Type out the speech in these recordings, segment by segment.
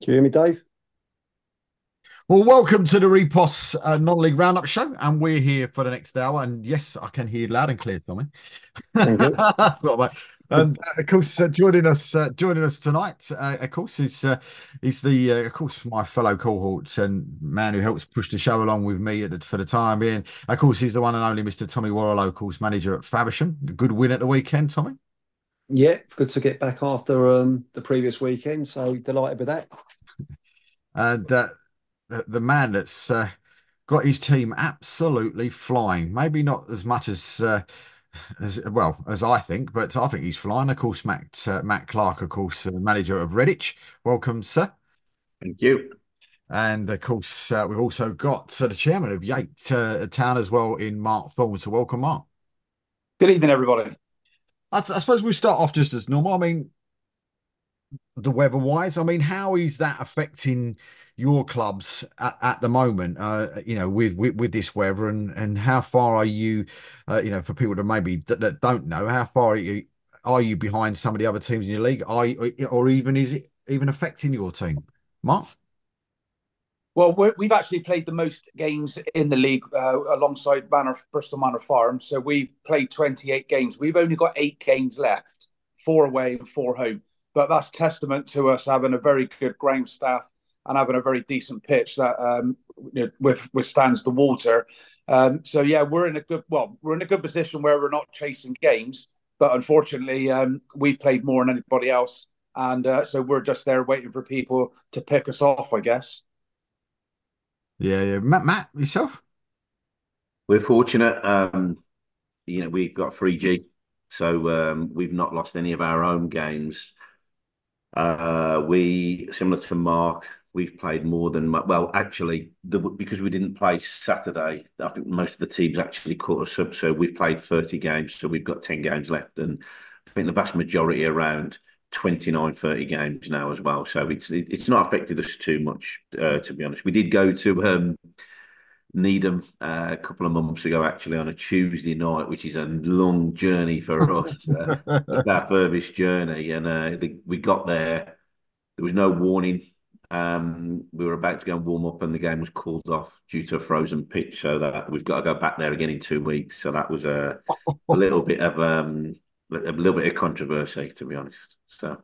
Can you hear me, Dave? Well, welcome to the Repos non-league roundup show, and we're here for the next hour. And yes, I can hear you loud and clear, Tommy. Thank you. Well, mate. And of course, joining us tonight, of course, is the of course my fellow cohort and man who helps push the show along with me for the time being. Of course, he's the one and only Mr. Tommy Warrilow, course manager at Faversham. A good win at the weekend, Tommy. Yeah, good to get back after the previous weekend. So delighted with that. And the man that's got his team absolutely flying. Maybe not as much as well as I think, but I think he's flying. Of course, Matt Clark, of course, manager of Redditch. Welcome, sir. Thank you. And of course, we've also got the chairman of Yate Town as well in Mark Thorne. So welcome, Mark. Good evening, everybody. I suppose we start off just as normal. I mean, the weather wise, I mean, how is that affecting your clubs at the moment? With this weather, and how far are you? For people that maybe that don't know, how far are you behind some of the other teams in your league? Or even is it even affecting your team, Mark? Well, we've actually played the most games in the league alongside Bristol Manor Farm. So we've played 28 games. We've only got 8 games left, 4 away and 4 home. But that's testament to us having a very good ground staff and having a very decent pitch that withstands the water. So yeah, we're in a good position where we're not chasing games, but unfortunately, we've played more than anybody else, and so we're just there waiting for people to pick us off, I guess. Yeah, yeah. Matt, yourself? We're fortunate. We've got 3G, so we've not lost any of our own games. We, similar to Mark, we've played more than well. Actually, because we didn't play Saturday, I think most of the teams actually caught us up. So we've played 30 games, so we've got 10 games left, and I think the vast majority around 29, 30 games now as well. So it's not affected us too much, to be honest. We did go to Needham a couple of months ago, actually, on a Tuesday night, which is a long journey for us. It's our furthest journey, and we got there. There was no warning. We were about to go and warm up, and the game was called off due to a frozen pitch. So that we've got to go back there again in 2 weeks. So that was a little bit of controversy, to be honest. So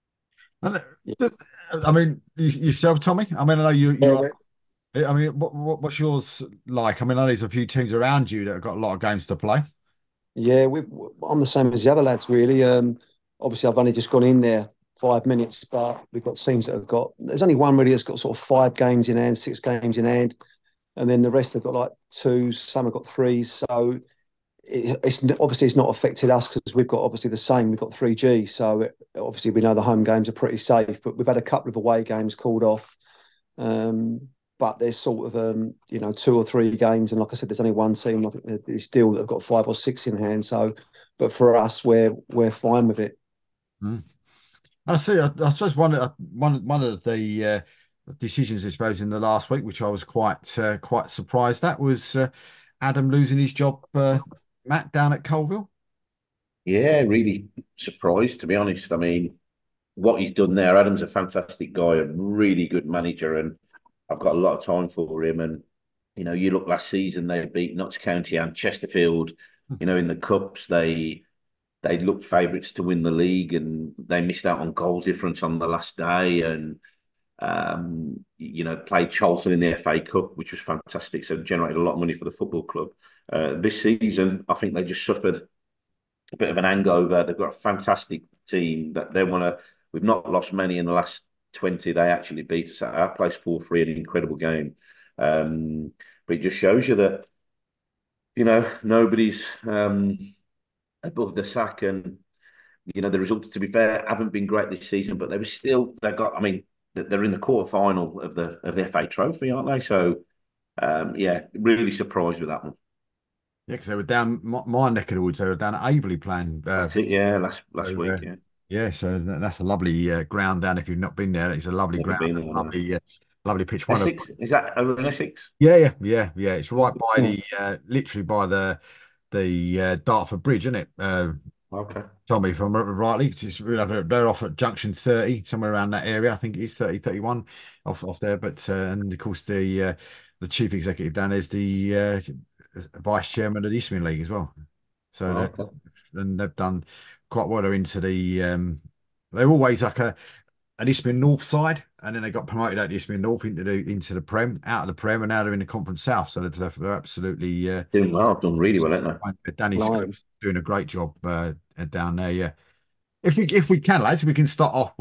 I mean, yourself, Tommy. I mean, I know you Yeah, are. I mean, what's yours like? I mean, I know there's a few teams around you that have got a lot of games to play. yeah, I'm the same as the other lads, really. Obviously, I've only just gone in there 5 minutes, but we've got teams that have got. There's only one really that's got sort of 5 games in hand, 6 games in hand, and then the rest have got like twos. Some have got threes. So it's obviously it's not affected us because we've got obviously the same. We've got 3G, so obviously we know the home games are pretty safe. But we've had a couple of away games called off. Um, but there's sort of 2 or 3 games, and like I said, there's only one team. I think there's still that have got 5 or 6 in hand. So, but for us, we're fine with it. Mm. I see. I suppose one of the decisions, I suppose, in the last week, which I was quite surprised at, was Adam losing his job, Matt, down at Colville. yeah, really surprised, to be honest. I mean, what he's done there, Adam's a fantastic guy, a really good manager, and I've got a lot of time for him. And you look last season, they beat Notts County and Chesterfield. In the cups, they looked favourites to win the league, and they missed out on goal difference on the last day. And played Charlton in the FA Cup, which was fantastic. So generated a lot of money for the football club. This season, I think they just suffered a bit of an hangover. They've got a fantastic team that they want to. We've not lost many in the last 20. They actually beat us at our place 4-3, an incredible game. But it just shows you that nobody's above the sack, and the results, to be fair, haven't been great this season. But they got. I mean, they're in the quarter final of the FA Trophy, aren't they? So yeah, really surprised with that one. Yeah, because they were down my neck of the woods. They were down at Averley playing. That's it. Yeah, last So, week. Yeah, yeah, so that's a lovely ground down. If you've not been there, it's a lovely never ground, been and there. No. lovely pitch. One of Essex, is that over in Essex? Yeah, yeah, yeah, yeah. It's right by Hmm. the literally by the Dartford Bridge, isn't it? Okay. Tell me if I'm rightly. They're off at junction 30, somewhere around that area. I think it is 30, 31 off there. But and of course the chief executive down there is the vice chairman of the Eastern League as well. So Okay. they've done quite well. They're into the they're always like an Eastern North side, and then they got promoted out of the Eastern North into the Prem, out of the Prem, and now they're in the Conference South. So they're absolutely Doing well, done really well, haven't Danny Right. Scopes doing a great job down there. Yeah. If we can, lads, we can start off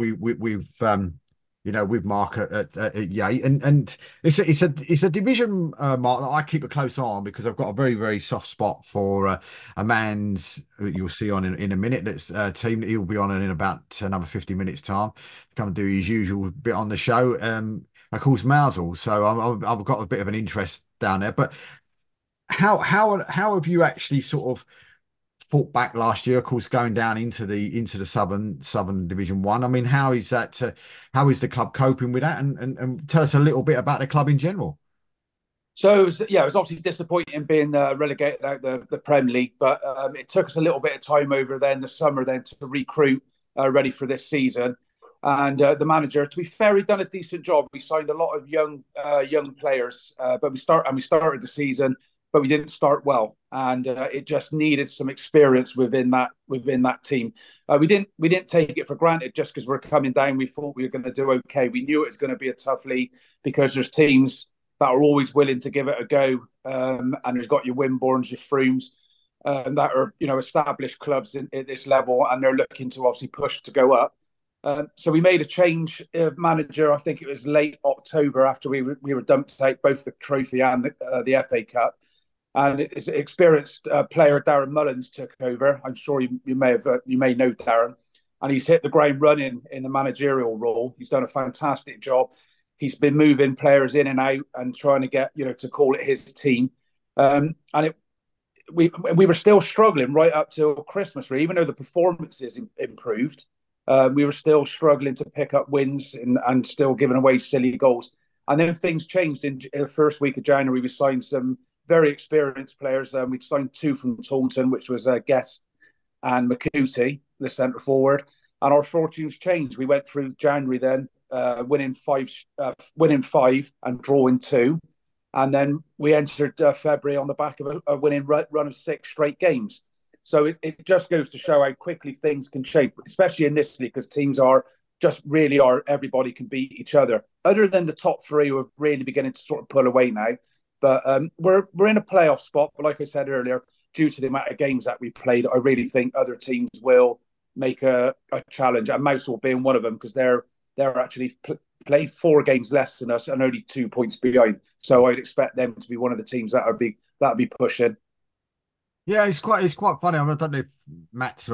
with Mark at Yate, and it's a division, Mark, that I keep a close eye on because I've got a very very soft spot for a man's you'll see on in a minute. That's a team that he'll be on in about another 50 minutes time to come and do his usual bit on the show. Of course, Mousel. So I've got a bit of an interest down there, but how have you actually sort of fought back last year, of course, going down into the Southern Division One? I mean, how is that? How is the club coping with that? And tell us a little bit about the club in general. So it was obviously disappointing being relegated out the Prem League, but it took us a little bit of time over then the summer then to recruit ready for this season. And the manager, to be fair, he'd done a decent job. We signed a lot of young players, but we started the season, but we didn't start well, and it just needed some experience within that team. We didn't take it for granted just because we're coming down. We thought we were going to do okay. We knew it was going to be a tough league because there's teams that are always willing to give it a go. And there's got your Wimbornes, your Froomes, that are established clubs at this level, and they're looking to obviously push to go up. So we made a change of manager. I think it was late October after we were dumped out both the trophy and the FA Cup. And it's experienced player Darren Mullins took over. I'm sure you may know Darren, and he's hit the ground running in the managerial role. He's done a fantastic job. He's been moving players in and out and trying to get to call it his team. We were still struggling right up till Christmas, really, even though the performances improved. We were still struggling to pick up wins and still giving away silly goals. And then things changed in the first week of January. We signed some very experienced players. We signed two from Taunton, which was Guest and Makuti, the centre forward. And our fortunes changed. We went through January then, winning five and drawing two. And then we entered February on the back of a winning run of 6 straight games. So it just goes to show how quickly things can change, especially in this league, because teams everybody can beat each other. Other than the top 3 who are really beginning to sort of pull away now. But we're in a playoff spot. But like I said earlier, due to the amount of games that we played, I really think other teams will make a challenge. And Mousehole being one of them, because they're actually played 4 games less than us and only 2 points behind. So I'd expect them to be one of the teams that would be pushing. Yeah, it's quite funny. I don't know if Matt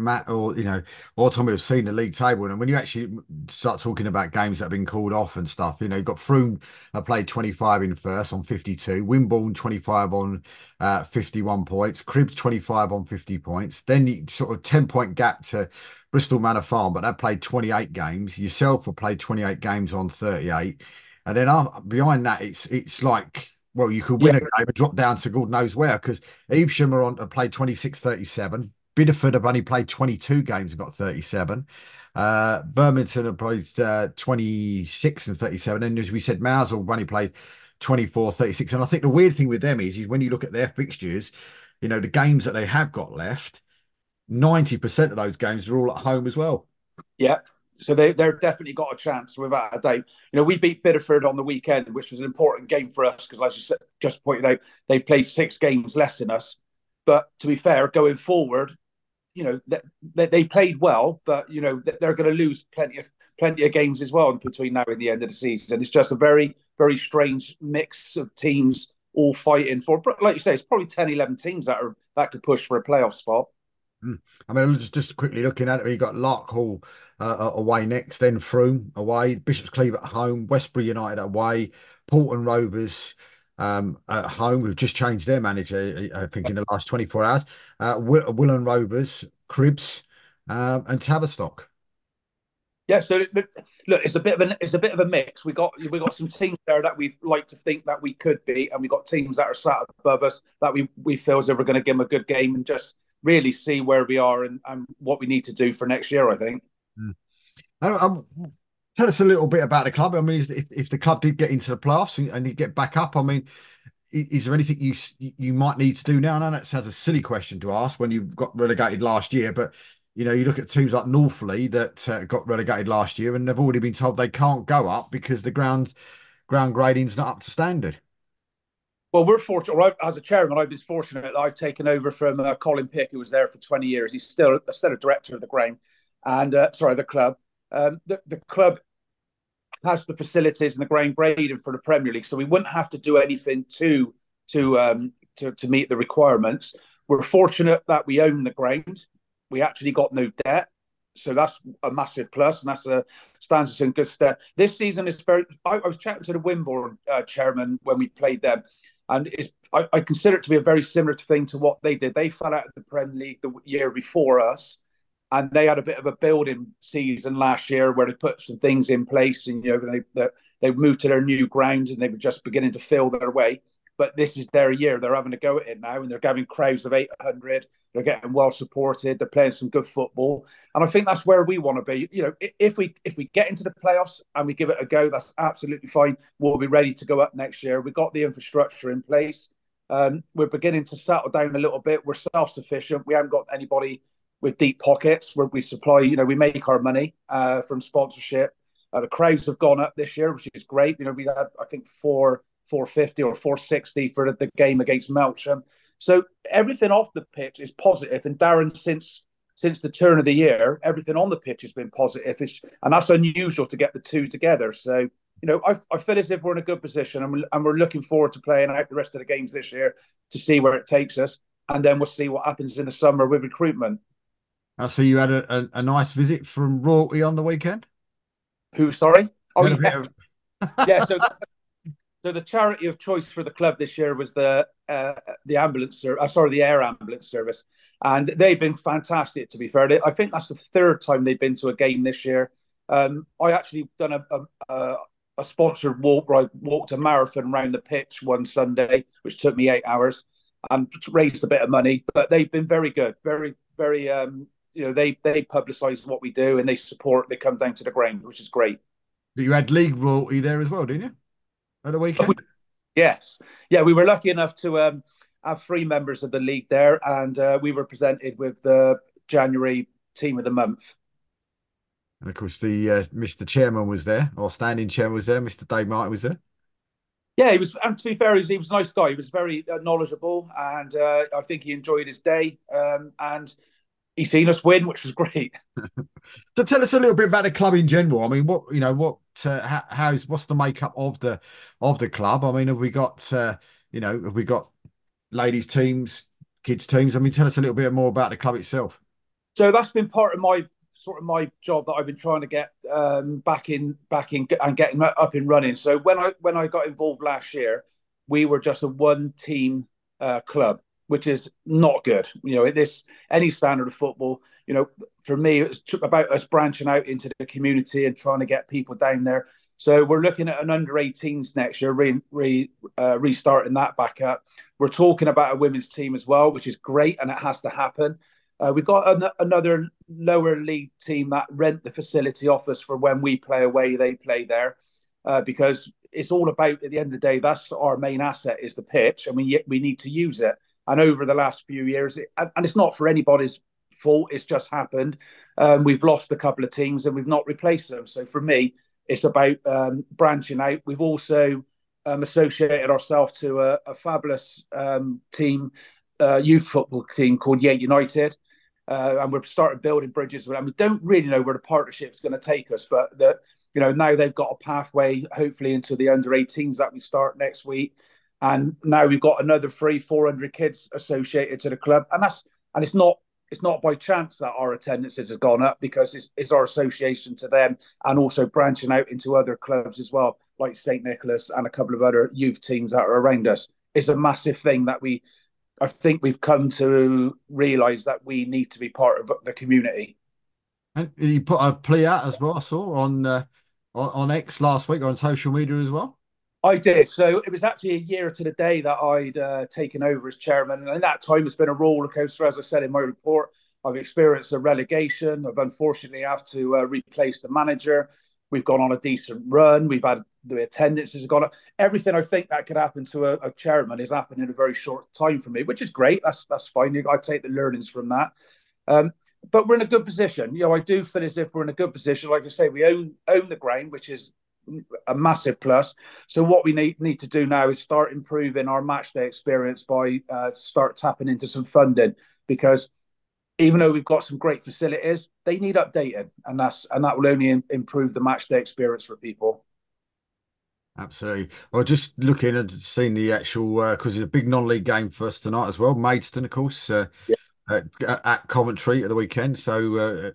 or Tommy have seen the league table, and when you actually start talking about games that have been called off and stuff, you've got Frome played 25 in first on 52, Wimborne 25 on 51 points, Cribbs 25 on 50 points, then the sort of 10-point gap to Bristol Manor Farm, but they played 28 games. Yourself have played 28 games on 38, and then behind that, it's like. Well, you could win a game and drop down to God knows where, because Evesham have played 26-37. Bideford have only played 22 games and got 37. Birmingham have played 26 and 37. And as we said, Mousehole have only played 24-36. And I think the weird thing with them is when you look at their fixtures, the games that they have got left, 90% of those games are all at home as well. Yeah. So they're definitely got a chance without a doubt. We beat Bideford on the weekend, which was an important game for us because, as you said, just pointed out, they played 6 games less than us. But to be fair, going forward, they played well, but they're going to lose plenty of games as well between now and the end of the season. It's just a very, very strange mix of teams all fighting for. Like you say, it's probably 10, 11 teams that could push for a playoff spot. I mean, just quickly looking at it, you got Larkhall away next, then Frome away, Bishop's Cleeve at home, Westbury United away, Portland Rovers at home. We've just changed their manager, I think, in the last 24 hours. Willand Rovers, Cribbs, and Tavistock. Yeah, so look, it's a bit of a mix. We got some teams there that we like to think that we could beat, and we got teams that are sat above us that we feel as if we're going to give them a good game and just really see where we are and what we need to do for next year, I think. Mm. Tell us a little bit about the club. I mean, if the club did get into the playoffs and you get back up, I mean, is there anything you might need to do now? I know that sounds a silly question to ask when you got relegated last year, but you know, you look at teams like Northley that got relegated last year and they've already been told they can't go up because the ground grading's not up to standard. Well, we're fortunate. As a chairman, I've been fortunate that I've taken over from Colin Pick, who was there for 20 years. He's still a director of the ground, and the club. The club has the facilities and the ground grading for the Premier League, so we wouldn't have to do anything to meet the requirements. We're fortunate that we own the ground. We actually got no debt, so that's a massive plus, and stands us in good stead. This season is very. I was chatting to the Wimborne chairman when we played them, and I consider it to be a very similar thing to what they did. They fell out of the Premier League the year before us, and they had a bit of a building season last year where they put some things in place, and they moved to their new ground and they were just beginning to fill their way. But this is their year; they're having a go at it now, and they're having crowds of 800. They're getting well supported. They're playing some good football, and I think that's where we want to be. You know, if we get into the playoffs and we give it a go, that's absolutely fine. We'll be ready to go up next year. We've got the infrastructure in place. We're beginning to settle down a little bit. We're self-sufficient. We haven't got anybody with deep pockets where we supply. You know, we make our money from sponsorship. The crowds have gone up this year, which is great. You know, we had I think 450 or 460 for the game against Melksham. So everything off the pitch is positive. And Darren, since the turn of the year, everything on the pitch has been positive. And that's unusual to get the two together. So, you know, I feel as if we're in a good position, and we're looking forward to playing out the rest of the games this year to see where it takes us. And then we'll see what happens in the summer with recruitment. I see you had a nice visit from Royalty on the weekend. Who, sorry? Oh, yeah. Yeah, so the charity of choice for the club this year was the ambulance service. The air ambulance service, and they've been fantastic. To be fair, I think that's the third time they've been to a game this year. I actually done a sponsored walk where I walked a marathon around the pitch one Sunday, which took me 8 hours, and raised a bit of money. But they've been very good, very very. You know, they publicise what we do and they support. They come down to the ground, which is great. But you had league royalty there as well, didn't you? At the weekend? Yes. Yeah, we were lucky enough to have 3 members of the league there, and we were presented with the January team of the month. And of course, the Mr. Chairman was there, or standing chairman was there. Mr. Dave Martin was there. Yeah, he was. And to be fair, he was a nice guy. He was very knowledgeable, and I think he enjoyed his day. And he's seen us win, which was great. So tell us a little bit about the club in general. I mean, what's the makeup of the club? I mean, have we got ladies teams, kids teams? I mean, tell us a little bit more about the club itself. So that's been part of my job that I've been trying to get back in and getting up and running. So when I got involved last year, we were just a one team club, which is not good. You know, any standard of football, you know, for me, it's about us branching out into the community and trying to get people down there. So we're looking at an under-18s next year, restarting that back up. We're talking about a women's team as well, which is great, and it has to happen. We've got another lower league team that rent the facility off us for when we play away, they play there, because it's all about, at the end of the day, that's our main asset is the pitch, and we need to use it. And over the last few years, and it's not for anybody's fault, it's just happened. We've lost a couple of teams and we've not replaced them. So for me, it's about branching out. We've also associated ourselves to a fabulous team, youth football team called Yate United. And we're starting building bridges. And we don't really know where the partnership's going to take us, but now they've got a pathway, hopefully, into the under-18s that we start next week. And now we've got another 400 kids associated to the club, and it's not by chance that our attendances have gone up, because it's our association to them, and also branching out into other clubs as well, like St. Nicholas and a couple of other youth teams that are around us. It's a massive thing that I think we've come to realise that we need to be part of the community. And you put a plea out as well, I saw on X last week, on social media as well. I did. So it was actually a year to the day that I'd taken over as chairman. And in that time, it's been a roller coaster. As I said in my report, I've experienced a relegation. I've unfortunately have to replace the manager. We've gone on a decent run. We've had the attendance has gone up. Everything I think that could happen to a chairman has happened in a very short time for me, which is great. That's fine. I take the learnings from that. Um, but we're in a good position. I do feel as if we're in a good position. Like I say, we own the ground, which is a massive plus. So what we need to do now is start improving our match day experience by start tapping into some funding, because even though we've got some great facilities, they need updating, and that will only improve the match day experience for people. Absolutely. Well, just looking and seeing the actual, because it's a big non-league game for us tonight as well. Maidstone, of course, at Coventry at the weekend. So,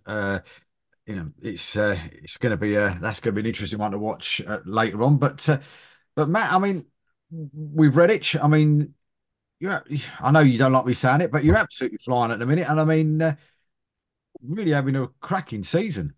it's going to be that's going to be an interesting one to watch later on. But Matt, I mean, with Redditch, I mean, I know you don't like me saying it, but you're absolutely flying at the minute, and I mean, really having a cracking season.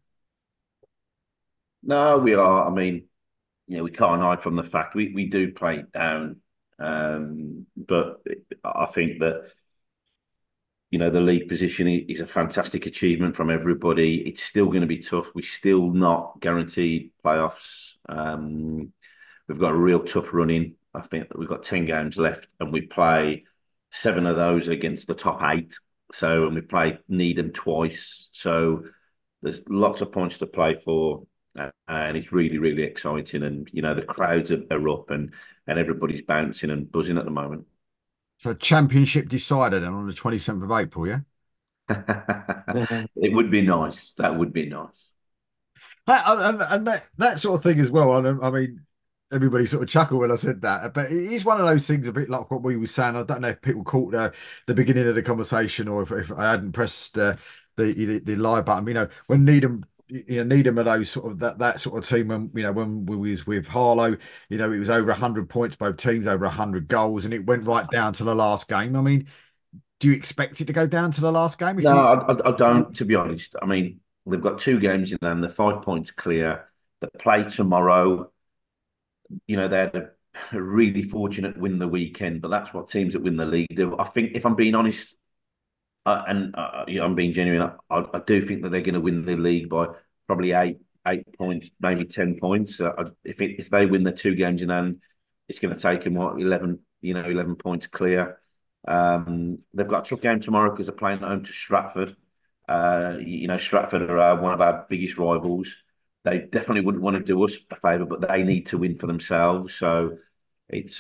No, we are. I mean, we can't hide from the fact we do play it down. But I think that the league position is a fantastic achievement from everybody. It's still going to be tough. We're still not guaranteed playoffs. We've got a real tough run in. I think that we've got 10 games left, and we play 7 of those against the top 8. So, and we play Needham twice. So there's lots of points to play for. And it's really, really exciting. And, the crowds are up, and everybody's bouncing and buzzing at the moment. So championship decided on the 27th of April, yeah? It would be nice. That would be nice. And that sort of thing as well. I mean, everybody sort of chuckled when I said that, but it is one of those things, a bit like what we were saying. I don't know if people caught the beginning of the conversation, or if I hadn't pressed the live button. When Needham are those sort of that sort of team. When we was with Harlow, it was over 100 points, both teams over 100 goals, and it went right down to the last game. I mean, do you expect it to go down to the last game? No, I don't, to be honest. I mean, they've got 2 games in them. They're 5 points clear. They play tomorrow. They had a really fortunate win the weekend, but that's what teams that win the league do. I think, if I'm being honest, I'm being genuine, I do think that they're going to win the league by probably 8 points, maybe 10 points. If they win the 2 games in hand, it's going to take them 11 points clear. They've got a tough game tomorrow because they're playing at home to Stratford. Stratford are one of our biggest rivals. They definitely wouldn't want to do us a favour, but they need to win for themselves. So it's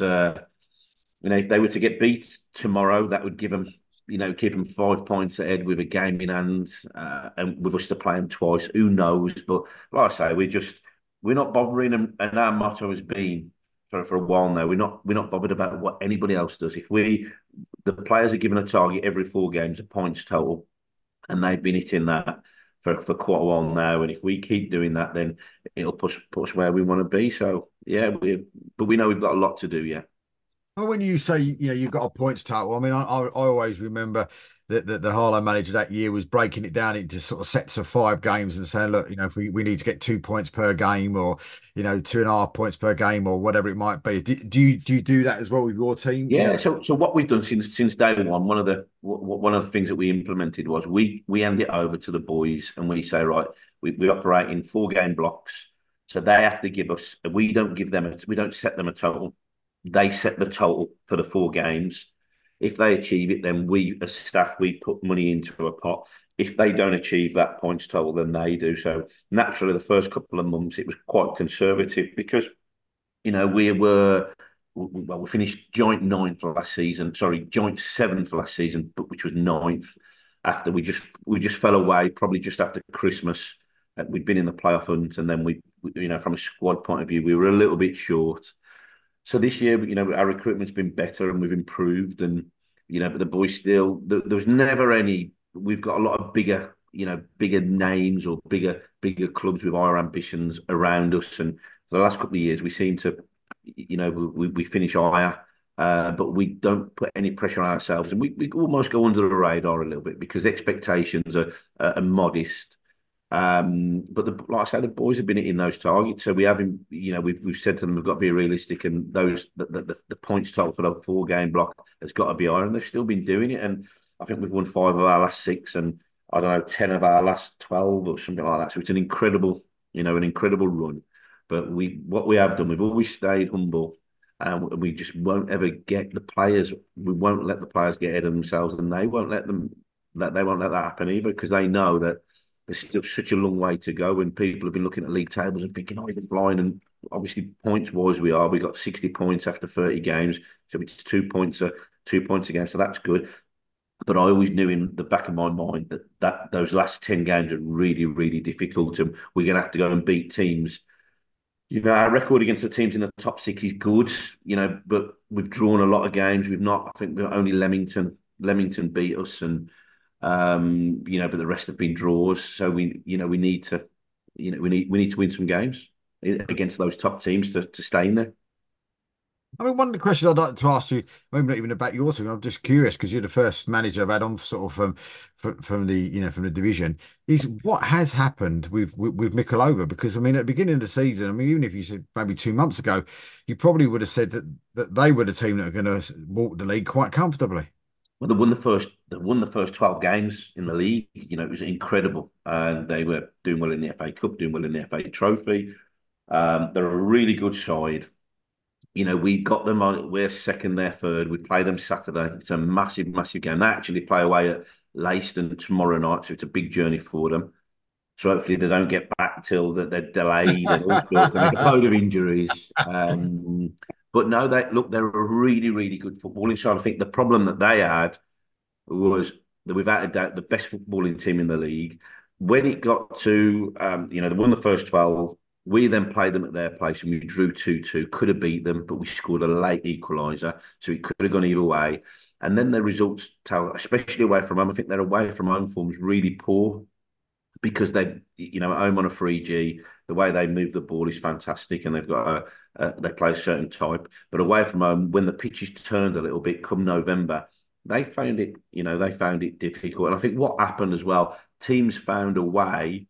if they were to get beat tomorrow, that would give them, keep them 5 points ahead with a game in hand, and with us to play them twice. Who knows? But like I say, we're not bothering them, and our motto has been for a while now. We're not bothered about what anybody else does. The players are given a target every 4 games, a points total, and they've been hitting that for quite a while now. And if we keep doing that, then it'll put us where we want to be. So yeah, but we know we've got a lot to do. Yeah. Well, when you say you've got a points total, I mean, I always remember that the Harlow manager that year was breaking it down into sort of sets of 5 games and saying, look, if we need to get 2 points per game, or 2.5 points per game, or whatever it might be. Do you do that as well with your team? Yeah. So what we've done since day one, one of the things that we implemented was we hand it over to the boys, and we say, right, we operate in 4-game blocks, so they have to give us. We don't set them a total. They set the total for the 4 games. If they achieve it, then we, as staff, we put money into a pot. If they don't achieve that points total, then they do. So naturally, the first couple of months, it was quite conservative because, we finished joint 9th last season. Sorry, joint 7th last season, but which was 9th. After we just fell away, probably just after Christmas. We'd been in the playoff hunt, and then we from a squad point of view, we were a little bit short. So this year, our recruitment's been better and we've improved, and but the boys still there was never any. We've got a lot of bigger names or bigger clubs with higher ambitions around us, and for the last couple of years, we seem to, we finish higher, but we don't put any pressure on ourselves, and we almost go under the radar a little bit because expectations are modest. But like I say, the boys have been hitting those targets. So we haven't, we've said to them we've got to be realistic, and the points total for the 4 game block has got to be higher, and they've still been doing it. And I think we've won 5 of our last 6, and I don't know, 10 of our last 12 or something like that. So it's an incredible run. But what we have done, we've always stayed humble, and we just won't ever get the players. We won't let the players get ahead of themselves, and they won't let that happen either, because they know that there's still such a long way to go. And people have been looking at league tables and thinking, oh, you're flying. And obviously, points wise, we got 60 points after 30 games, so it's 2 points a game, so that's good. But I always knew in the back of my mind that those last 10 games are really, really difficult, and we're going to have to go and beat teams. Our record against the teams in the top 6 is good, but we've drawn a lot of games. We've not, I think, only Leamington beat us, and but the rest have been draws. So we need to, we need to win some games against those top teams to stay in there. I mean, one of the questions I'd like to ask you, maybe not even about your team, I'm just curious because you're the first manager I've had on sort of from the division, is what has happened with Mikolova? Because I mean, at the beginning of the season, I mean, even if you said maybe 2 months ago, you probably would have said that they were the team that are going to walk the league quite comfortably. Well, they won the first 12 games in the league. It was incredible, and they were doing well in the FA Cup, doing well in the FA Trophy. They're a really good side. We got them on. We're second, they're third. We play them Saturday. It's a massive, massive game. They actually play away at Leiston tomorrow night, so it's a big journey for them. So hopefully they don't get back till that they're delayed and all sorts and a load of injuries. But no, they're a really, really good footballing side. I think the problem that they had was that, without a doubt, the best footballing team in the league. When it got to, they won the first 12. We then played them at their place and we drew 2-2. Could have beat them, but we scored a late equaliser, so it could have gone either way. And then the results tell, especially away from home. I think their away from home form's really poor, because they, at home on a 3G, the way they move the ball is fantastic, and they've got they play a certain type. But away from home, when the pitch is turned a little bit, come November, they found it difficult. And I think what happened as well, teams found a way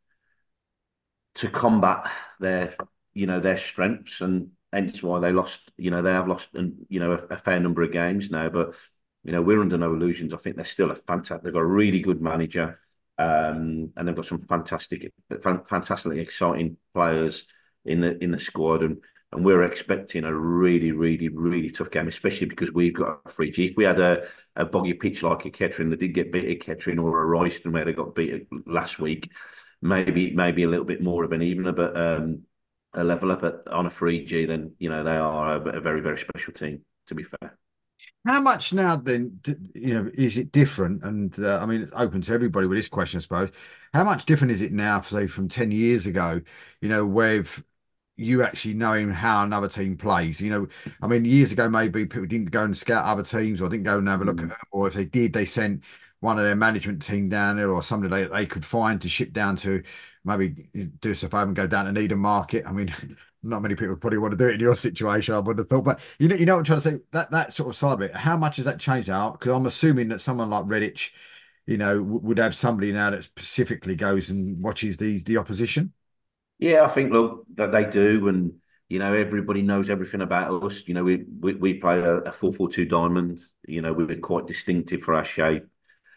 to combat their strengths, and hence why they lost. They have lost, a fair number of games now. But we're under no illusions. I think they're still a fantastic. They've got a really good manager, and they've got some fantastically exciting players in the squad, and we're expecting a really, really, really tough game, especially because we've got a 3G. If we had a boggy pitch like a Kettering that did get beat at Kettering, or a Royston where they got beat last week, maybe a little bit more of an evener, but a level up on a 3G, then they are a very, very special team, to be fair. How much now then, is it different? And I mean, it's open to everybody with this question, I suppose. How much different is it now, say, from 10 years ago, with you actually knowing how another team plays? I mean, years ago, maybe people didn't go and scout other teams, or didn't go and have a look at them, or if they did, they sent one of their management team down there, or somebody they could find to ship down to, maybe do us a favour and go down to Needham Market. I mean, not many people probably want to do it in your situation, I would have thought. But you know what I'm trying to say? That sort of side of it, how much has that changed now? Because I'm assuming that someone like Redditch, would have somebody now that specifically goes and watches the opposition. Yeah, I think, look, that they do, and everybody knows everything about us. We play a 4-4-2 diamond. We're quite distinctive for our shape,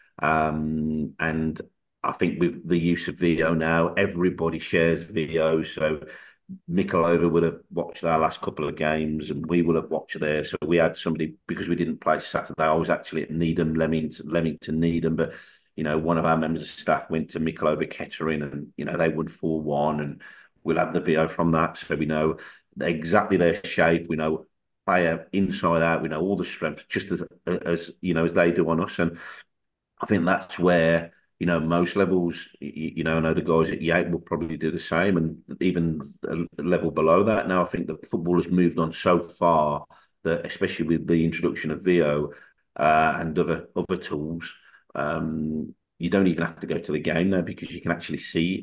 and I think with the use of VO now, everybody shares VO. So Mikolova would have watched our last couple of games, and we would have watched theirs. So we had somebody, because we didn't play Saturday. I was actually at Needham, Leamington, Needham, but one of our members of staff went to Mikolova Kettering, and they won 4-1, and we'll have the VO from that, so we know exactly their shape. We know player inside out. We know all the strengths, just as they do on us, and I think that's where. Most levels, I know the guys at Yate will probably do the same, and even a level below that. Now, I think the football has moved on so far that, especially with the introduction of VO and other tools, you don't even have to go to the game now, because you can actually see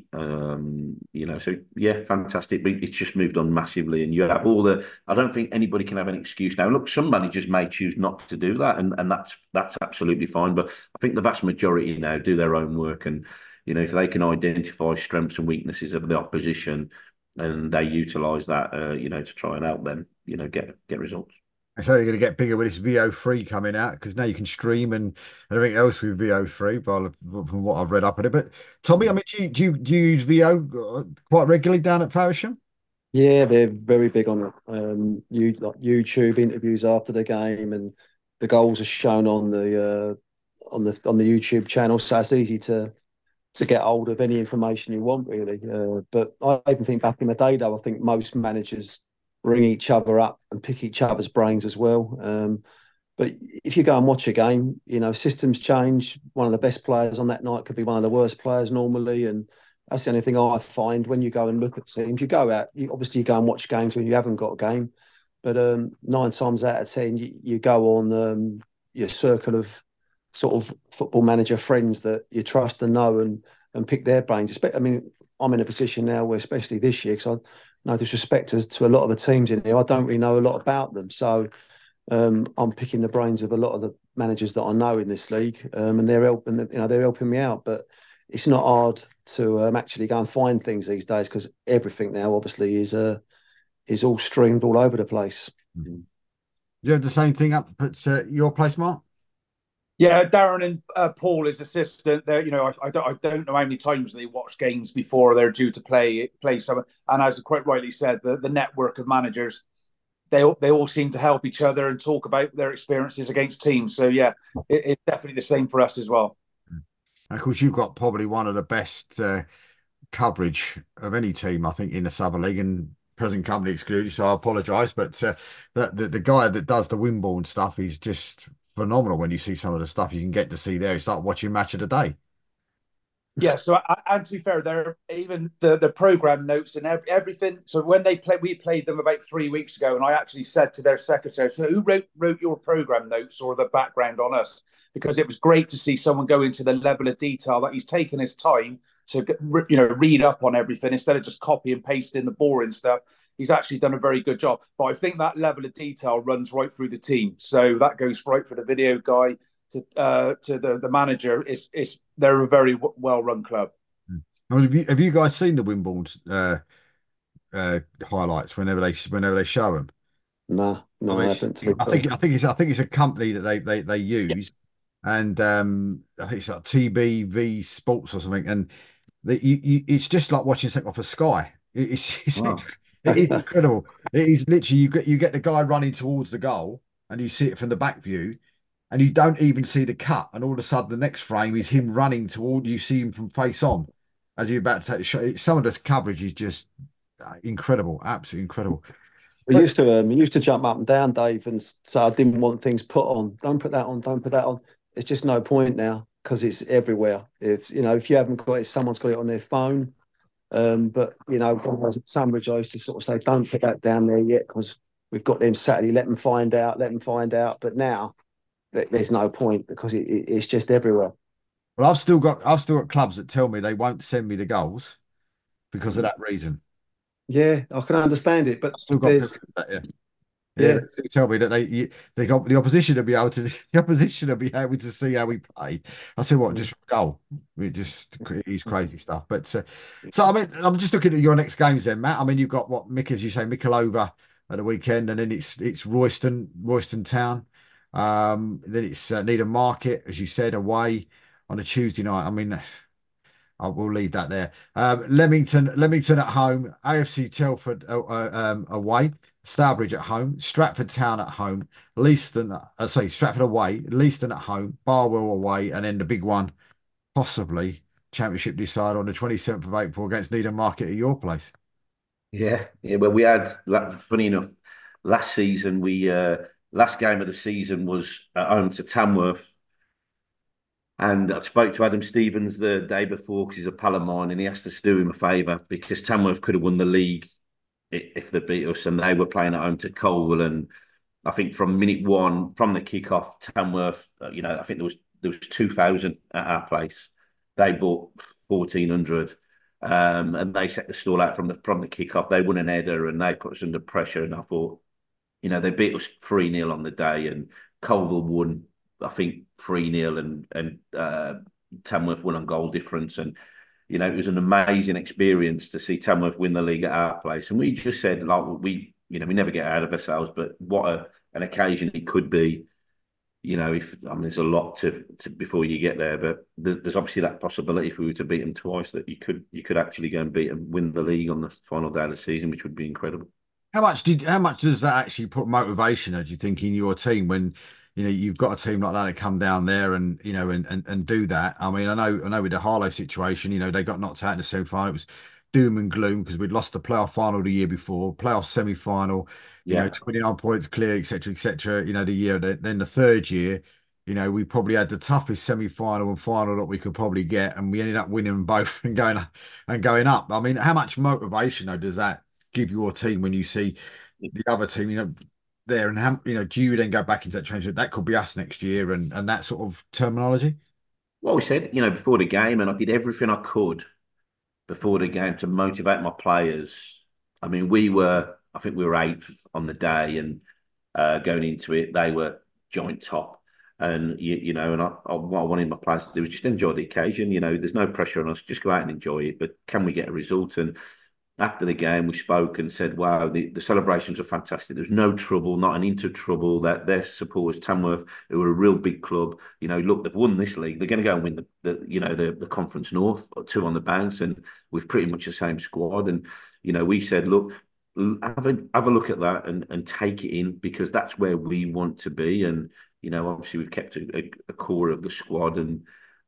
So yeah, fantastic. But it's just moved on massively, and you have I don't think anybody can have an excuse now. Look, some managers may choose not to do that, and that's absolutely fine. But I think the vast majority now do their own work, and if they can identify strengths and weaknesses of the opposition and they utilise that, to try and help them, get results. It's only going to get bigger with this VO3 coming out because now you can stream and everything else with VO3, from what I've read up on it. But Tommy, I mean, do you use VO quite regularly down at Faversham? Yeah, they're very big on it. Like YouTube interviews after the game, and the goals are shown on the YouTube channel, so it's easy to get hold of any information you want, really. But I even think back in the day, though, I think most managers ring each other up and pick each other's brains as well. But if you go and watch a game, systems change. One of the best players on that night could be one of the worst players normally, and that's the only thing I find when you go and look at teams. You go out, obviously you go and watch games when you haven't got a game, but 9 times out of 10, you go on your circle of sort of football manager friends that you trust and know, and pick their brains. I mean, I'm in a position now where, especially this year, because I no disrespect to a lot of the teams in here, I don't really know a lot about them. So I'm picking the brains of a lot of the managers that I know in this league, and they're helping me out. But it's not hard to actually go and find things these days, because everything now obviously is all streamed all over the place. Mm-hmm. You have the same thing up at your place, Mark? Yeah, Darren and Paul, his assistant, there. I don't know how many times they watch games before they're due to play some. And as quite rightly said, the network of managers, they all seem to help each other and talk about their experiences against teams. So yeah, it's definitely the same for us as well. And of course, you've got probably one of the best coverage of any team, I think, in the Southern League, and present company excluded. So I apologise, but the guy that does the Wimborne stuff is just phenomenal. When you see some of the stuff you can get to see there, you start watching Match of the Day. Yeah, so and to be fair, they're even the program notes and everything. So when we played them about 3 weeks ago, and I actually said to their secretary, "So who wrote your program notes or the background on us?" Because it was great to see someone go into the level of detail that he's taken his time to read up on everything instead of just copy and paste in the boring stuff. He's actually done a very good job. But I think that level of detail runs right through the team. So that goes right for the video guy to the manager. They're a very well run club. I mean, have you guys seen the Wimborne's highlights whenever they show them? No, I haven't. I think it's a company that they use, and I think it's like TBV Sports or something, and it's just like watching something off of Sky. It's Wow. It's incredible. It is literally you get the guy running towards the goal, and you see it from the back view, and you don't even see the cut, and all of a sudden the next frame is him running toward you. See him from face on as you're about to take the shot. Some of this coverage is just incredible, absolutely incredible. We used to jump up and down, Dave, and so I didn't want things put on. Don't put that on. Don't put that on. It's just no point now because it's everywhere. If you haven't got it, someone's got it on their phone. But when I was at Tunbridge, I used to sort of say, "Don't put that down there yet, because we've got them Saturday. Let them find out. Let them find out." But now there's no point because it's just everywhere. Well, I've still got clubs that tell me they won't send me the goals because of that reason. Yeah, I can understand it, but I've still got yeah. They tell me that they got the opposition to be able to see how we play. I say, what, just goal? It's crazy stuff. But so I mean, I'm just looking at your next games then, Matt. I mean, you've got as you say, Mickleover at the weekend, and then it's Royston Town. Then it's Needham Market, as you said, away on a Tuesday night. I mean, I will leave that there. Leamington at home, AFC Telford away, Stourbridge at home, Stratford Town at home, Stratford away, Leiston at home, Barwell away, and then the big one, possibly Championship decide on the 27th of April against Needham Market at your place. Yeah. Well, we had, funny enough, last season last game of the season was at home to Tamworth. And I spoke to Adam Stevens the day before because he's a pal of mine, and he asked us to do him a favour because Tamworth could have won the league if they beat us, and they were playing at home to Colville. And I think from minute one, from the kickoff, Tamworth, I think there was 2,000 at our place. They bought 1,400, and they set the stall out from the kickoff. They won an header and they put us under pressure. And I thought, they beat us 3-0 on the day, and Colville won, I think, 3-0, and Tamworth won on goal difference. And it was an amazing experience to see Tamworth win the league at our place. And we just said, like, we never get out of ourselves, but what an occasion it could be. There's a lot to before you get there, but there's obviously that possibility if we were to beat them twice that you could actually go and beat them, win the league on the final day of the season, which would be incredible. How much does that actually put motivation, do you think, in your team when you've got a team like that to come down there and and do that? I mean, I know with the Harlow situation, they got knocked out in the semi-final. It was doom and gloom because we'd lost the playoff final the year before, playoff semi-final, Yeah, 29 points clear, etc., etc. The year then the third year, we probably had the toughest semi-final and final that we could probably get, and we ended up winning both and going up. I mean, how much motivation though does that give your team when you see the other team, there, and how, do you then go back into that change? That could be us next year, and that sort of terminology. well, we said, before the game, and I did everything I could before the game to motivate my players. I mean, I think we were eighth on the day, and going into it, they were joint top. And and what I wanted my players to do was just enjoy the occasion. There's no pressure on us; just go out and enjoy it. But can we get a result? And after the game, we spoke and said, "Wow, the celebrations were fantastic. There's no trouble, not an inch of trouble. That their supporters, Tamworth, who are a real big club, look, they've won this league. They're going to go and win the Conference North, or two on the bounce, and with pretty much the same squad." And we said, "Look, have a look at that and take it in because that's where we want to be." And obviously we've kept a core of the squad, and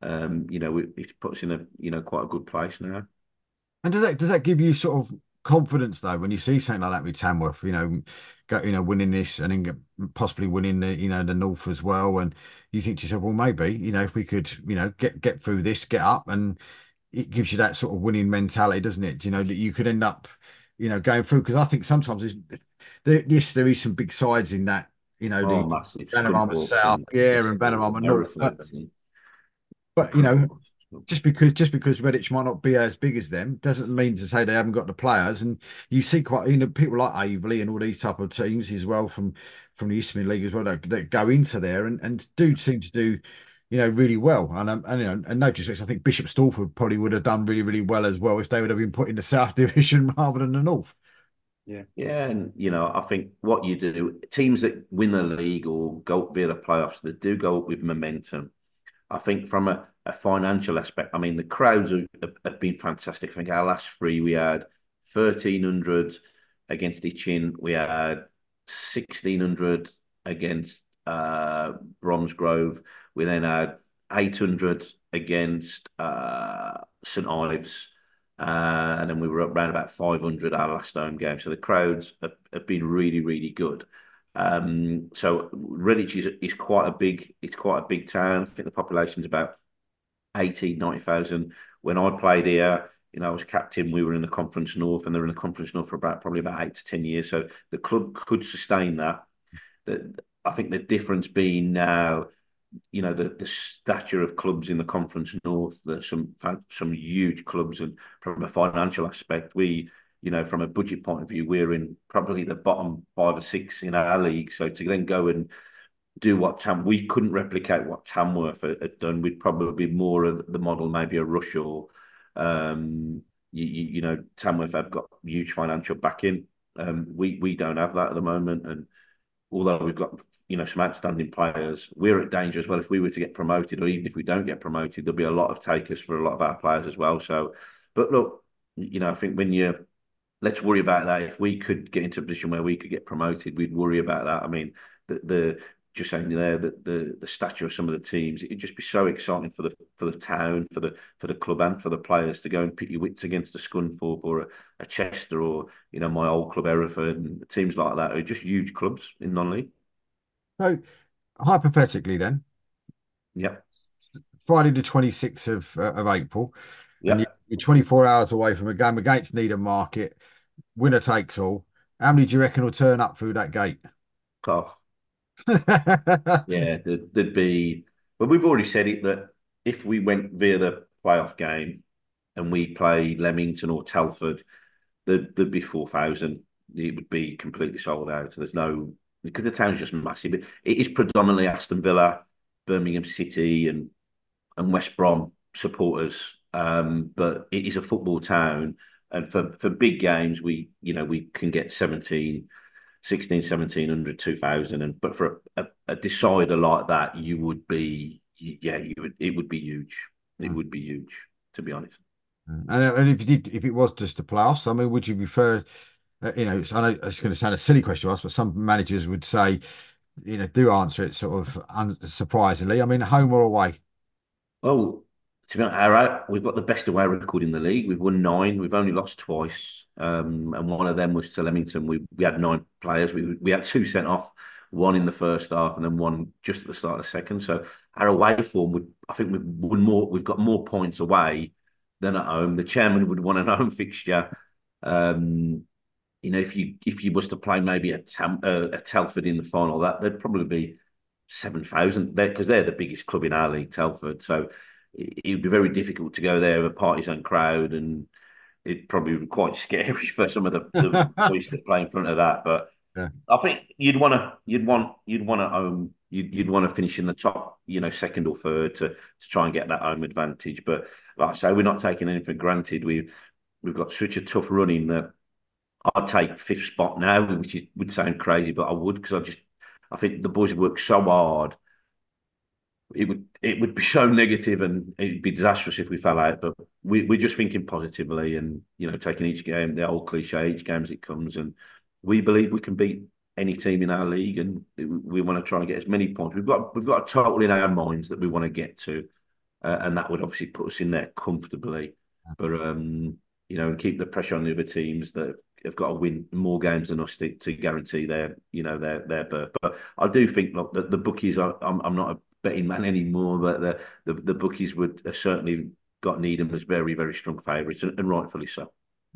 it puts us in a quite a good place now. And does that give you sort of confidence though when you see something like that with Tamworth, winning this and then possibly winning the North as well, and you think to yourself, well, maybe if we could get through this, get up, and it gives you that sort of winning mentality, doesn't it? That you could end up going through, because I think sometimes there is some big sides in that, Oh, the massive Vanarama Scunthorpe South, and yeah, and Bristol, Vanarama North, Hereford, and but just because Redditch might not be as big as them doesn't mean to say they haven't got the players. And you see quite people like Aveley and all these type of teams as well from the Eastern League as well that go into there and do seem to do really well. And no disrespect, I think Bishop Stortford probably would have done really really well as well if they would have been put in the South Division rather than the North. Yeah, and I think what you do, teams that win the league or go via the playoffs, they do go with momentum. I think from a financial aspect, I mean, the crowds have been fantastic. I think our last three, we had 1,300 against Itchin. We had 1,600 against Bromsgrove. We then had 800 against St Ives. And then we were around about 500 our last home game. So the crowds have been really, really good. So Redditch is quite a big town. I think the population's about 90,000. When I played here, I was captain. We were in the Conference North, and they were in the Conference North for probably about 8 to 10 years. So the club could sustain that. I think the difference being now, the stature of clubs in the Conference North. There's some huge clubs, and from a financial aspect, from a budget point of view, we're in probably the bottom 5 or 6 in our league. So to then go and do we couldn't replicate what Tamworth had done. We'd probably be more of the model, maybe a Rush or, Tamworth have got huge financial backing. We don't have that at the moment, and although we've got some outstanding players, we're at danger as well. If we were to get promoted, or even if we don't get promoted, there'll be a lot of takers for a lot of our players as well. So, but look, I think let's worry about that. If we could get into a position where we could get promoted, we'd worry about that. I mean, just saying there that the stature of some of the teams, it'd just be so exciting for the town, for the club, and for the players to go and pit your wits against a Scunthorpe or a Chester, or my old club Hereford, and teams like that are just huge clubs in non-league. So hypothetically, then, Yeah, Friday the 26th of April, and yeah. you're 24 hours away from a game against Needham Market, winner takes all. How many do you reckon will turn up through that gate? Oh, yeah, there'd be. But we've already said it that if we went via the playoff game and we played Leamington or Telford, there'd be 4,000. It would be completely sold out. There's no, because the town's just massive. It is predominantly Aston Villa, Birmingham City, and West Brom supporters but it is a football town, and for big games, we can get 1700, 2000, but for a decider like that, it would be huge. It would be huge, to be honest. And if it was just the playoffs, I mean, would you prefer? I know it's going to sound a silly question to ask, but some managers would say, do answer it sort of unsurprisingly. I mean, home or away? Oh, to be honest, we've got the best away record in the league. We've won 9. We've only lost twice, and one of them was to Leamington. We had 9 players. We had 2 sent off, one in the first half, and then one just at the start of the second. So our away form I think we've won more. We've got more points away than at home. The chairman would want an home fixture. If you was to play maybe a Telford in the final, there'd probably be 7,000 there because they're the biggest club in our league, Telford. So it would be very difficult to go there with a partisan crowd, and it'd probably be quite scary for some of the boys to play in front of that. But Yeah. I think you'd want to finish in the top, second or third to try and get that home advantage. But like I say, we're not taking anything for granted. We've got such a tough running that I'd take 5th spot now, which would sound crazy, but I would because I think the boys have worked so hard. It would be so negative and it'd be disastrous if we fell out. But we're just thinking positively and taking each game, the old cliche, each game as it comes. And we believe we can beat any team in our league, and we want to try and get as many points. We've got a total in our minds that we want to get to, and that would obviously put us in there comfortably. But and keep the pressure on the other teams that have got to win more games than us to guarantee their berth. But I do think, look, the bookies I'm not a betting man anymore, but the bookies would have certainly got Needham as very, very strong favourites, and rightfully so.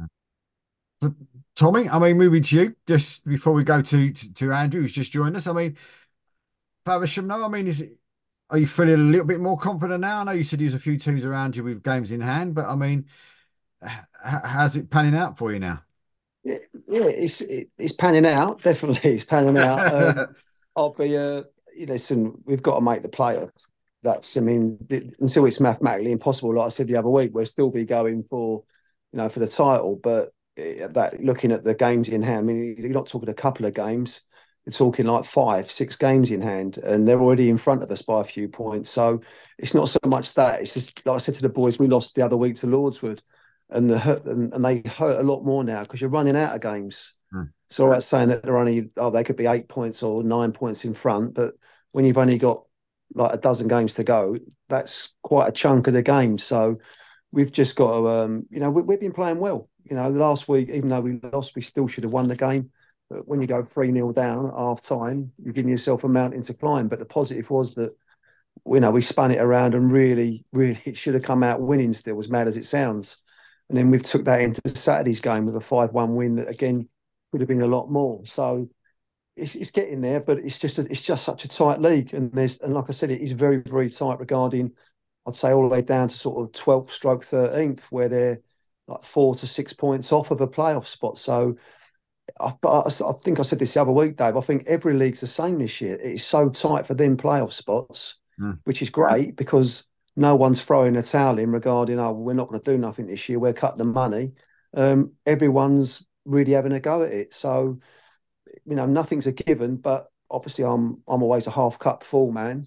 So, Tommy, I mean, moving to you just before we go to Andrew, who's just joined us. I mean, Faversham, no, I mean, are you feeling a little bit more confident now? I know you said there's a few teams around you with games in hand, but I mean, how's it panning out for you now? Yeah, it's panning out. Definitely, it's panning out. I'll be listen, we've got to make the playoff. I mean, until it's mathematically impossible, like I said the other week, we'll still be going for the title. But that looking at the games in hand, I mean, you're not talking a couple of games. You're talking like 5, 6 games in hand, and they're already in front of us by a few points. So it's not so much that. It's just like I said to the boys, we lost the other week to Lordswood, and they hurt a lot more now because you're running out of games. It's all right saying that they could be 8 points or 9 points in front, but when you've only got like a dozen games to go, that's quite a chunk of the game. So we've just got to, we've been playing well. Last week, even though we lost, we still should have won the game. But when you go 3-0 down at half time, you're giving yourself a mountain to climb. But the positive was that, we spun it around and really, really it should have come out winning still, as mad as it sounds. And then we've took that into Saturday's game with a 5-1 win that, again, could have been a lot more. So it's getting there, but it's just such a tight league. And like I said, it is very, very tight regarding, I'd say, all the way down to sort of 12th stroke 13th, where they're like 4 to 6 points off of a playoff spot. So I think I said this the other week, Dave. I think every league's the same this year. It's so tight for them playoff spots, which is great because no one's throwing a towel in regarding, we're not going to do nothing this year. We're cutting the money. Everyone's really having a go at it. So, nothing's a given, but obviously I'm always a half cup full man.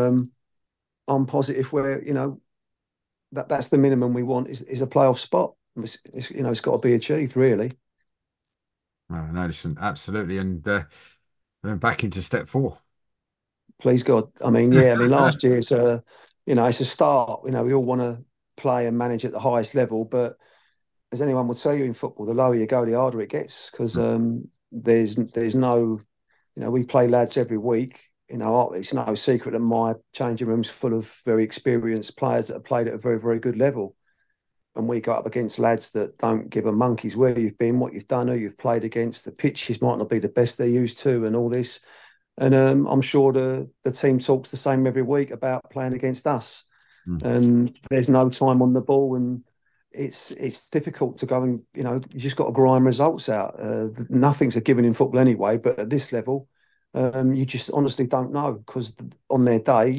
I'm positive where, that's the minimum we want is a playoff spot. It's got to be achieved, really. No, listen, absolutely. And then back into step 4. Please God. I mean, last year it's a start. We all want to play and manage at the highest level, but as anyone will tell you in football, the lower you go, the harder it gets because there's no, we play lads every week. It's no secret that my changing room's full of very experienced players that have played at a very, very good level. And we go up against lads that don't give a monkey's where you've been, what you've done, who you've played against. The pitches might not be the best they're used to and all this. And I'm sure the team talks the same every week about playing against us. And there's no time on the ball, and it's difficult to go and, you just got to grind results out. Nothing's a given in football anyway, but at this level, you just honestly don't know because on their day,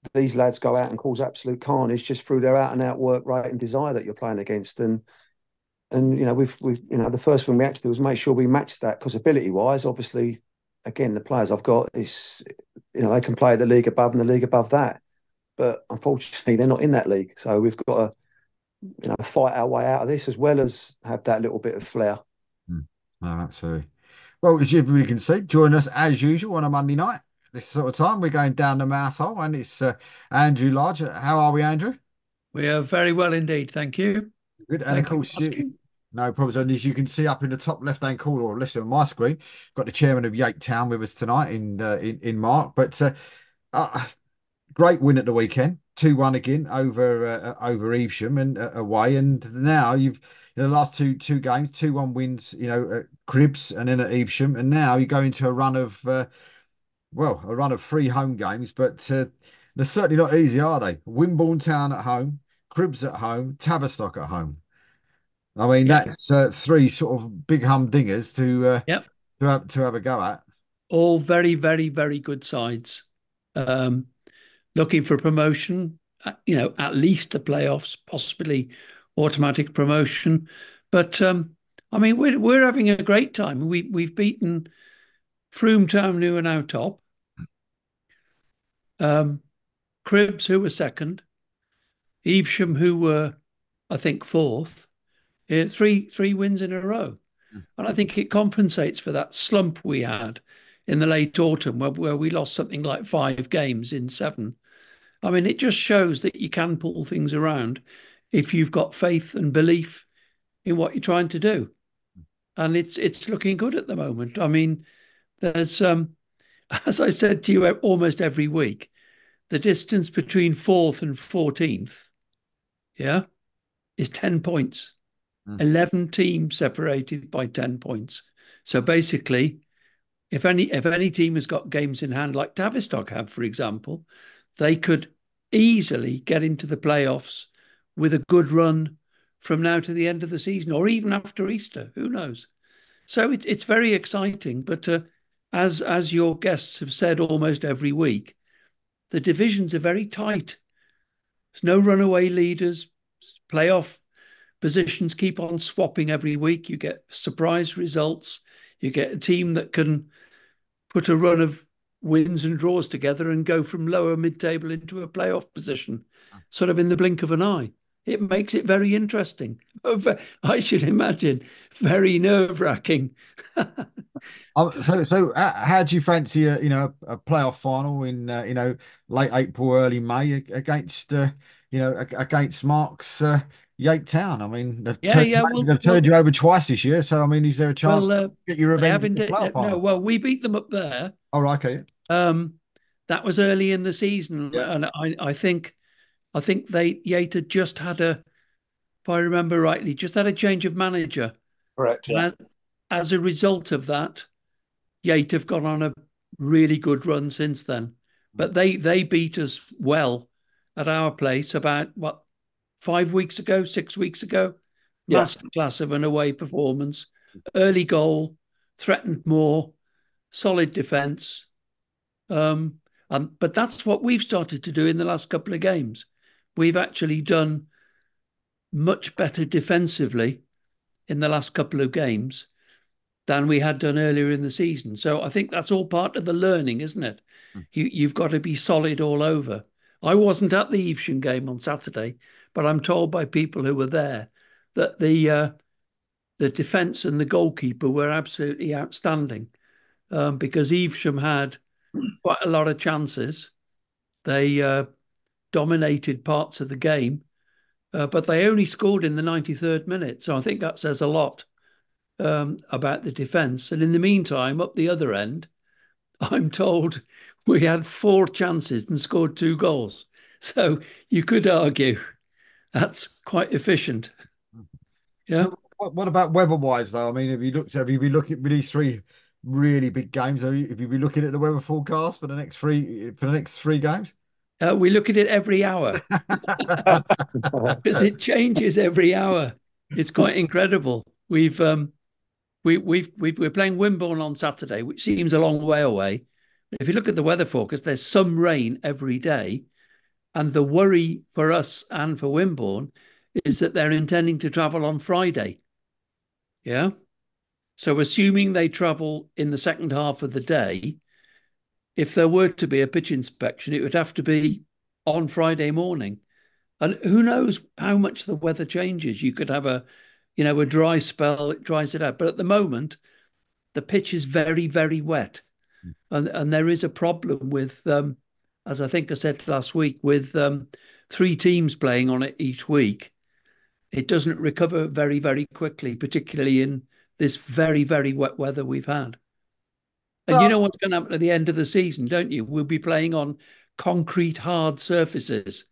these lads go out and cause absolute carnage just through their out and out work rate and desire that you're playing against. And we've the first thing we had to do was make sure we matched that, because ability wise, obviously, again, the players I've got is they can play at the league above and the league above that, but unfortunately they're not in that league. So we've got to fight our way out of this, as well as have that little bit of flair. No, absolutely. Well, as everybody can see, join us as usual on a Monday night. This sort of time, we're going down the mouse hole, and it's Andrew Large. How are we, Andrew? We are very well indeed, thank you. Good, and of course, no problems. And as you can see up in the top left-hand corner, or listen on my screen, got the chairman of Yate Town with us tonight in Mark. But great win at the weekend, 2-1 again over Evesham and away. And now you've the last two games, 2-1 wins, at Cribbs and then at Evesham, and now you go into a run of a run of 3 home games. But they're certainly not easy, are they? Wimborne Town at home, Cribbs at home, Tavistock at home. I mean, that's 3 sort of big humdingers to have a go at. All very, very, very good sides. Looking for promotion, at least the playoffs, possibly automatic promotion. But I mean, we're having a great time. We've beaten Frome Town, who are now top. Cribbs, who were second. Evesham, who were, I think, fourth. 3 wins in a row. And I think it compensates for that slump we had in the late autumn where we lost something like 5 games in 7. I mean, it just shows that you can pull things around if you've got faith and belief in what you're trying to do. And it's looking good at the moment. I mean, there's, as I said to you almost every week, the distance between 4th and 14th, is 10 points. 11 teams separated by 10 points. So basically, if any team has got games in hand, like Tavistock have, for example, they could easily get into the playoffs with a good run from now to the end of the season, or even after Easter. Who knows? So it's very exciting. But as your guests have said almost every week, the divisions are very tight. There's no runaway leaders. Playoff positions keep on swapping every week. You get surprise results. You get a team that can put a run of wins and draws together and go from lower mid-table into a playoff position, sort of in the blink of an eye. It makes it very interesting. I should imagine very nerve-wracking. So how do you fancy a playoff final in late April, early May against against Mark's Yate Town? I mean, they've turned you over twice this year. So I mean, is there a chance to get your revenge in the playoff final? No, well, we beat them up there. Oh, right, okay. That was early in the season, and I think Yate had just had if I remember rightly, just had a change of manager. Correct. Yeah. As a result of that, Yate have gone on a really good run since then. But they beat us well at our place about 5 weeks ago, 6 weeks ago. Masterclass of an away performance. Early goal, threatened more, solid defence. But that's what we've started to do in the last couple of games. We've actually done much better defensively in the last couple of games than we had done earlier in the season. So I think that's all part of the learning, isn't it? You've got to be solid all over. I wasn't at the Evesham game on Saturday, but I'm told by people who were there that the defence and the goalkeeper were absolutely outstanding, because Evesham had quite a lot of chances. They dominated parts of the game, but they only scored in the 93rd minute. So I think that says a lot about the defence. And in the meantime, up the other end, I'm told we had 4 chances and scored 2 goals. So you could argue that's quite efficient. Yeah. What about weather-wise, though? I mean, have you been looking at these 3 really big games? Have you been looking at the weather forecast for the next 3 games? We look at it every hour because it changes every hour. It's quite incredible. We're playing Wimborne on Saturday, which seems a long way away. If you look at the weather forecast, there's some rain every day, And the worry for us and for Wimborne is that they're intending to travel on Friday. Yeah. So assuming they travel in the second half of the day, if there were to be a pitch inspection, it would have to be on Friday morning. And who knows how much the weather changes. You could have a dry spell, it dries it out. But at the moment, the pitch is very, very wet. And there is a problem with, as I think I said last week, with 3 teams playing on it each week. It doesn't recover very, very quickly, particularly in this very, very wet weather we've had. And you know what's going to happen at the end of the season, don't you? We'll be playing on concrete hard surfaces.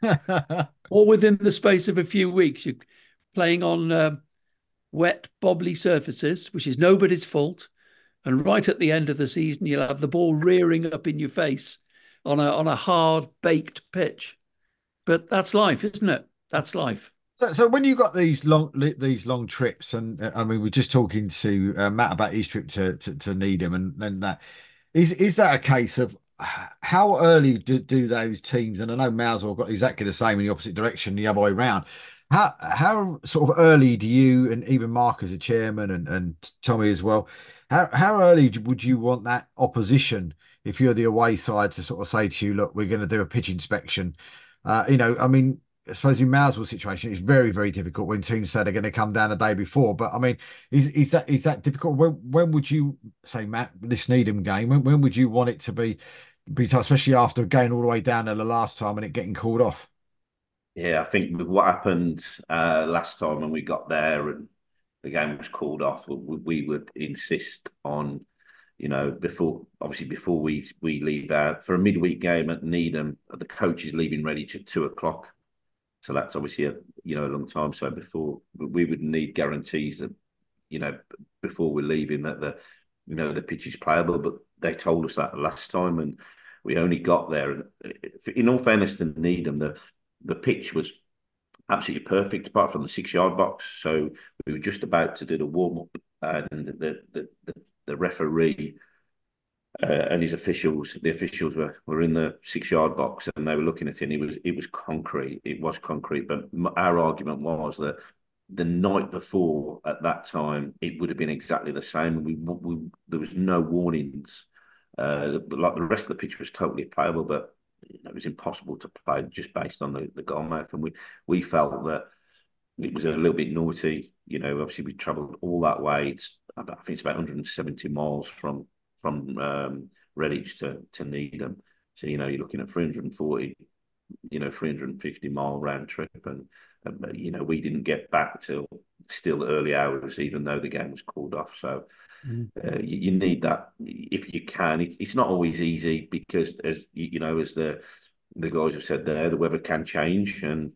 Or within the space of a few weeks, you're playing on wet, bobbly surfaces, which is nobody's fault. And right at the end of the season, you'll have the ball rearing up in your face on a hard, baked pitch. But that's life, isn't it? That's life. So when you got these long trips, and I mean, we're just talking to Matt about his trip to Needham, and then that is that a case of how early do those teams? And I know Mousehole got exactly the same in the opposite direction, the other way round. How sort of early do you, and even Mark as a chairman, and Tommy as well, how early would you want that opposition if you're the away side to sort of say to you, look, we're going to do a pitch inspection? I mean, I suppose in Mousehole's situation, it's very, very difficult when teams say they're going to come down the day before. But I mean, is that difficult? When would you say, Matt, this Needham game? When would you want it to be tough, especially after going all the way down there the last time and it getting called off? Yeah, I think with what happened last time when we got there and the game was called off, we would insist on, before we leave out for a midweek game at Needham, the coach is leaving Redditch at 2:00. So that's obviously a long time. So before we would need guarantees that, before we're leaving that the pitch is playable. But they told us that last time, and we only got there. And in all fairness to Needham, the pitch was absolutely perfect apart from the 6-yard box. So we were just about to do the warm up, and the referee and the officials were in the 6-yard box, and they were looking at it, and it was concrete. It was concrete. But our argument was that the night before, at that time, it would have been exactly the same. There was no warnings. Like the rest of the pitch was totally playable, but it was impossible to play just based on the goal mouth. And we felt that it was a little bit naughty. Obviously we travelled all that way. I think it's about 170 miles from Redditch to Needham. So, you're looking at 340, 350-mile round trip. And, we didn't get back till still early hours, even though the game was called off. So you need that if you can. It's not always easy because, as the guys have said there, the weather can change, and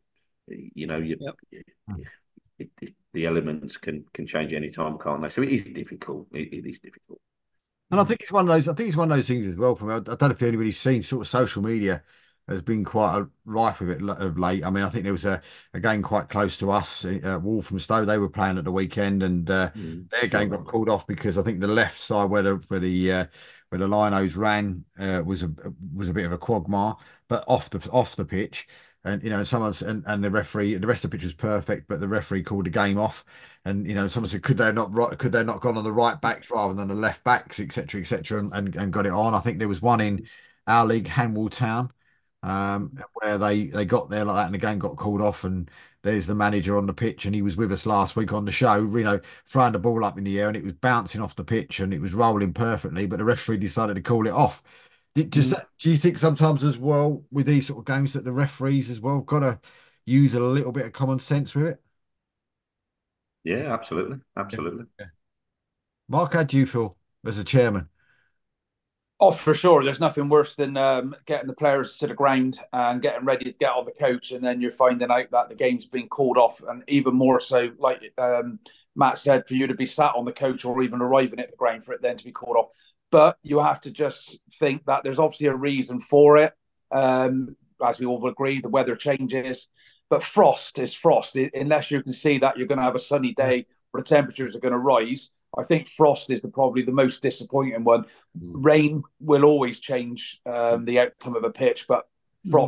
the elements can change any time, can't they? So it is difficult. It is difficult. And I think it's one of those. I think it's one of those things as well. From I don't know if anybody's seen sort of social media has been quite rife with it of late. I mean, I think there was a game quite close to us, Walthamstow. They were playing at the weekend, and their game got called off because I think the left side where the Lions ran was a bit of a quagmire, but off the pitch. And and the referee, the rest of the pitch was perfect, but the referee called the game off. And someone said, could they not gone on the right backs rather than the left backs, etc., and got it on. I think there was one in our league, Hanwell Town, where they got there like that, and the game got called off. And there's the manager on the pitch, and he was with us last week on the show. Throwing the ball up in the air, and it was bouncing off the pitch, and it was rolling perfectly, but the referee decided to call it off. Do you think sometimes as well with these sort of games that the referees as well got to use a little bit of common sense with it? Yeah, absolutely. Yeah. Mark, how do you feel as a chairman? Oh, for sure. There's nothing worse than getting the players to the ground and getting ready to get on the coach, and then you're finding out that the game's been called off. And even more so, like Matt said, for you to be sat on the coach or even arriving at the ground for it then to be called off. But you have to just think that there's obviously a reason for it. As we all agree, the weather changes. But frost is frost. Unless you can see that you're going to have a sunny day where the temperatures are going to rise, I think frost is probably the most disappointing one. Rain will always change the outcome of a pitch, but frost,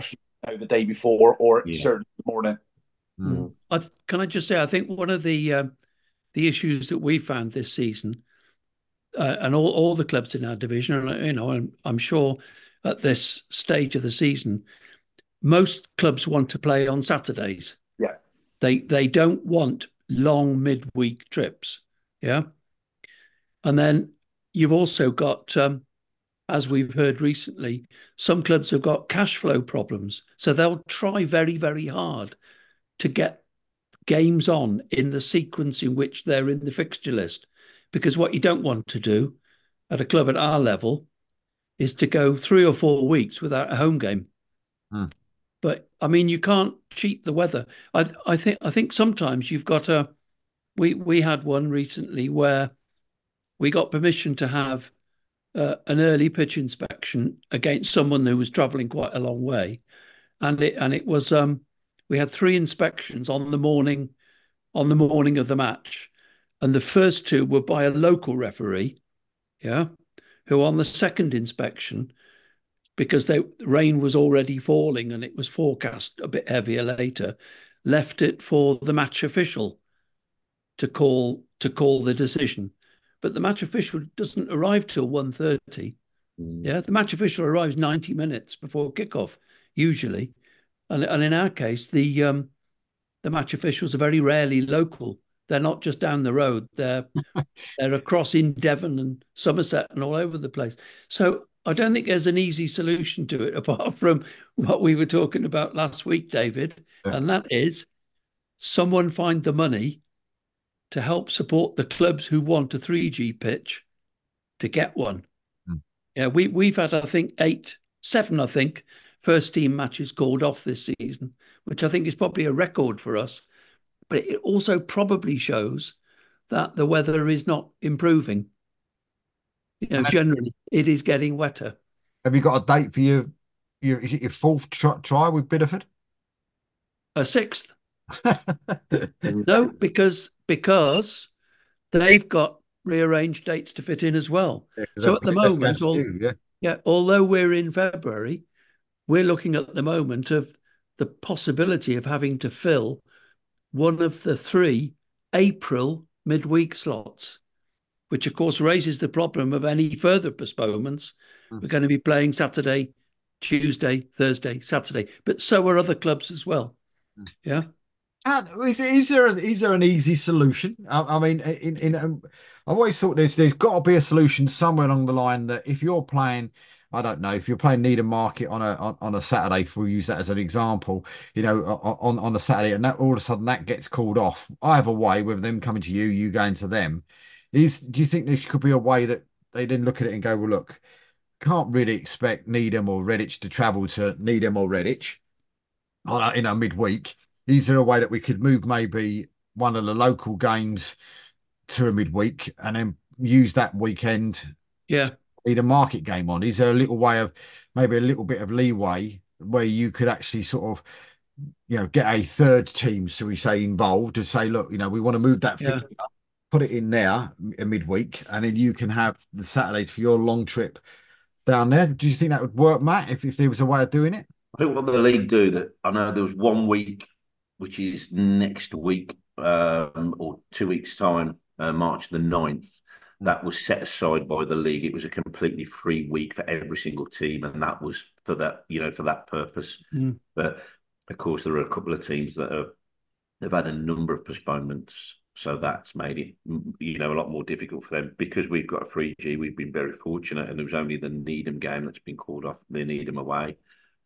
the day before or Yeah. certainly the morning. Can I just say, I think one of the issues that we found this season, and all the clubs in our division, and I'm sure at this stage of the season, most clubs want to play on Saturdays. Yeah. They don't want long midweek trips. Yeah. And then you've also got, as we've heard recently, some clubs have got cash flow problems. So they'll try very, very hard to get games on in the sequence in which they're in the fixture list. Because what you don't want to do at a club at our level is to go 3 or 4 weeks without a home game. But I mean, you can't cheat the weather. I think sometimes you've got we had one recently where we got permission to have an early pitch inspection against someone who was travelling quite a long way, and it was we had 3 inspections on the morning of the match, and the first 2 were by a local referee, who on the second inspection, because rain was already falling and it was forecast a bit heavier later, left it for the match official to call the decision. But the match official doesn't arrive till 1:30. Yeah, the match official arrives 90 minutes before kickoff usually, and in our case, the match officials are very rarely local. They're not just down the road. They're across in Devon and Somerset and all over the place. So I don't think there's an easy solution to it, apart from what we were talking about last week, David, and that is someone find the money to help support the clubs who want a 3G pitch to get one. Yeah, we've had, I think, 7 first team matches called off this season, which I think is probably a record for us. But it also probably shows that the weather is not improving. Generally, it is getting wetter. Have you got a date for is it your 4th try with Bideford? A 6th. No, because they've got rearranged dates to fit in as well. So at the moment, although we're in February, we're looking at the moment of the possibility of having to fill one of the 3 April midweek slots, which of course raises the problem of any further postponements. We're going to be playing Saturday, Tuesday, Thursday, Saturday, but so are other clubs as well. Yeah. And is there an easy solution? I mean, I've always thought there's got to be a solution somewhere along the line that if you're playing, I don't know, if you're playing Needham Market on a Saturday, if we use that as an example, on a Saturday, and that all of a sudden that gets called off, either way, with them coming to you going to them, do you think there could be a way that they then look at it and go, well, look, can't really expect Needham or Redditch to travel to Needham or Redditch midweek. Is there a way that we could move maybe one of the local games to a midweek and then use that weekend? Yeah. A market game on? Is there a little way of maybe a little bit of leeway where you could actually sort of, get a third team, so we say, involved to say, look, we want to move that fixture up, put it in there a midweek, and then you can have the Saturdays for your long trip down there. Do you think that would work, Matt, if there was a way of doing it? I think what the league do, that I know there was 1 week, which is next week, or 2 weeks' time, March the 9th, that was set aside by the league. It was a completely free week for every single team, and that was for that, for that purpose. But of course, there are a couple of teams that have had a number of postponements, so that's made it, a lot more difficult for them. Because we've got a 3G, we've been very fortunate, and there was only the Needham game that's been called off, the Needham away.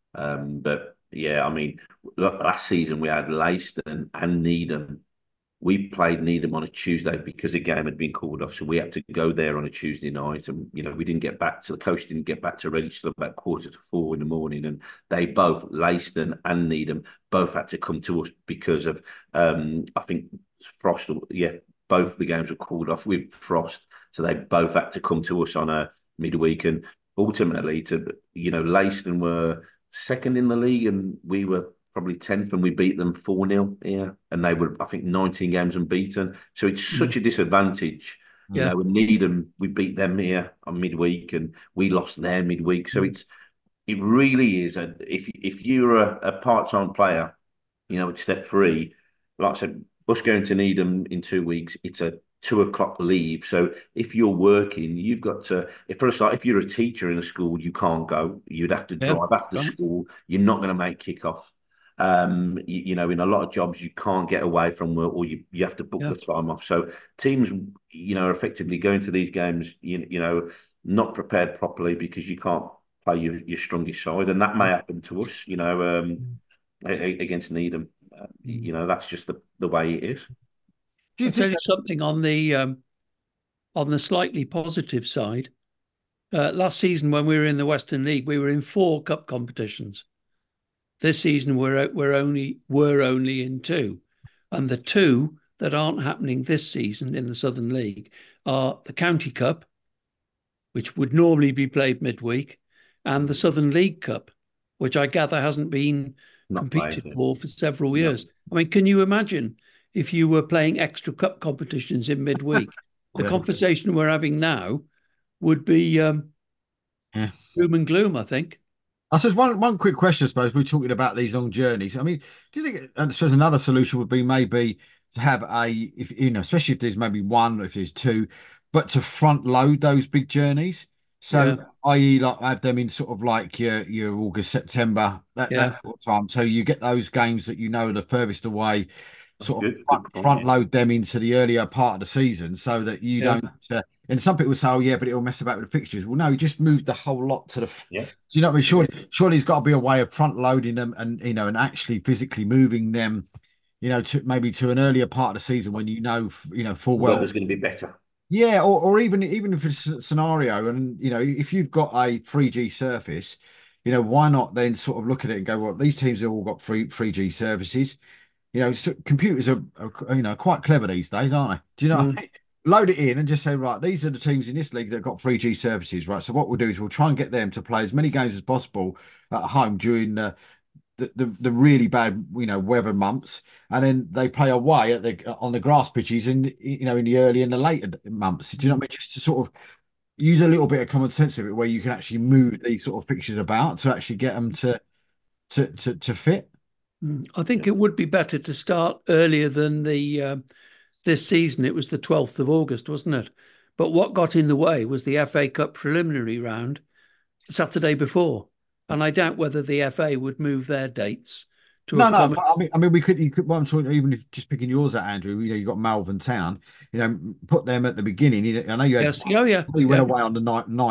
But yeah, I mean, last season we had Leiston and Needham. We played Needham on a Tuesday because the game had been called off, so we had to go there on a Tuesday night, and we didn't get back to the coach. Didn't get back to Redditch till about 3:45 in the morning, and they both, Leiston and Needham, both had to come to us because of I think frost. Yeah, both the games were called off with frost, so they both had to come to us on a midweek, and ultimately, Leiston were second in the league, and we were probably 10th, and we beat them 4-0 here, and they were, I think, 19 games unbeaten. So it's such a disadvantage. With Needham, we beat them here on midweek, and we lost their midweek. So It really is. And if you're a part-time player, at step three, like I said, us going to Needham in 2 weeks, it's a 2 o'clock leave. So if you're working, you've got to, if for a start, if you're a teacher in a school, you can't go. You'd have to Yeah. drive after Right. school. You're not going to make kickoff. In a lot of jobs, you can't get away from work, or you have to book Yeah. the time off. So teams, are effectively going to these games, not prepared properly because you can't play your strongest side, and that may happen to us, against Needham. That's just the way it is. Do you I'll tell think you that's something on the slightly positive side. Last season, when we were in the Western League, we were in 4 cup competitions. This season, we're only in 2, and the 2 that aren't happening this season in the Southern League are the County Cup, which would normally be played midweek, and the Southern League Cup, which I gather hasn't been Not competed playing. for several No. years. I mean, can you imagine if you were playing extra cup competitions in midweek? The Yeah. conversation we're having now would be Yeah. doom and gloom, I think. I suppose one quick question, I suppose, we're talking about these long journeys. I mean, do you think, and I suppose another solution would be maybe to have if especially if there's maybe one, if there's two, but to front load those big journeys. So, Yeah. i.e., like have them in sort of like your August, September, that Yeah. sort of time. So you get those games that are the furthest away, That's sort of good. Good point, front yeah. load them into the earlier part of the season, so that you Yeah. don't. And some people say, "Oh, yeah, but it'll mess about with the fixtures." Well, no, you just moved the whole lot to the. Yeah. Do you know what I mean? Surely there's got to be a way of front loading them and actually physically moving them, to maybe to an earlier part of the season when full The well. weather's going to be better. Yeah, or even if it's a scenario, and if you've got a 3G surface, why not then sort of look at it and go, well, these teams have all got 3G services. Computers are quite clever these days, aren't they? Do you know what I mean? Load it in and just say, right, these are the teams in this league that have got 3G services, right? So what we'll do is we'll try and get them to play as many games as possible at home during the really bad weather months, and then they play away on the grass pitches in the early and the later months. Do you know what I mean? Just to sort of use a little bit of common sense of it, where you can actually move these sort of fixtures about to actually get them to fit. I think it would be better to start earlier than this season. It was the 12th of August, wasn't it? But what got in the way was the FA Cup preliminary round the Saturday before. And I doubt whether the FA would move their dates to No, accommodate. but I mean, you could. What I'm talking, even if just picking yours out, Andrew. You got Malvern Town. Put them at the beginning. I know you had. Yes. Oh, yeah. You went Yeah. away on the